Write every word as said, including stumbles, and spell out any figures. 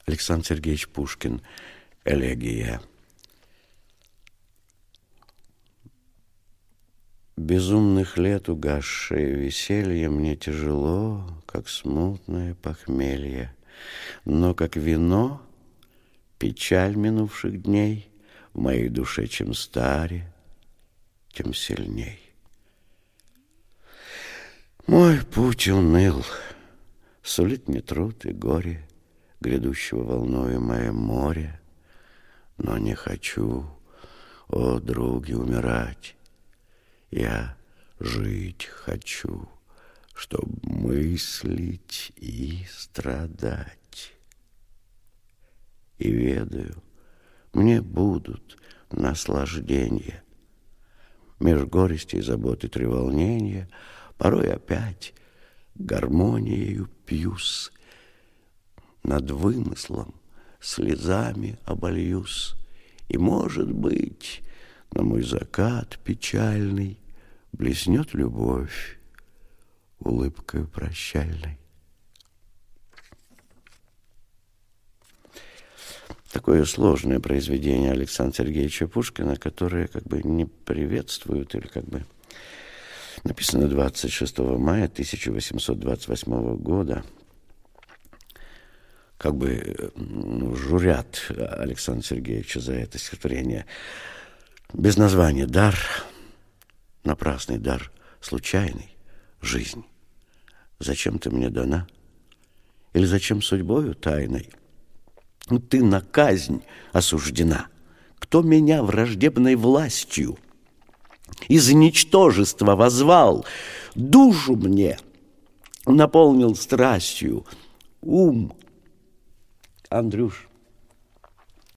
Александр Сергеевич Пушкин. Элегия. Безумных лет угасшее веселье мне тяжело, как смутное похмелье, но как вино печаль минувших дней в моей душе чем старе, тем сильней. Мой путь уныл, сулит мне труд и горе, грядущего волною мое море, но не хочу, о, други, умирать. Я жить хочу, чтоб мыслить и страдать. И ведаю, мне будут наслаждения. Меж горести и заботы треволнения порой опять гармониею пьюсь, над вымыслом слезами обольюсь, и, может быть, на мой закат печальный блеснет любовь улыбкою прощальной. Такое сложное произведение Александра Сергеевича Пушкина, которое как бы не приветствует, или как бы написано двадцать шестого мая тысяча восемьсот двадцать восьмого года, как бы ну, журят Александра Сергеевича за это стихотворение. Без названия «Дар», напрасный дар, случайный, жизнь. Зачем ты мне дана? Или зачем судьбою тайной? Ты на казнь осуждена. Кто меня враждебной властью из ничтожества возвал, душу мне наполнил страстью, ум. Андрюш,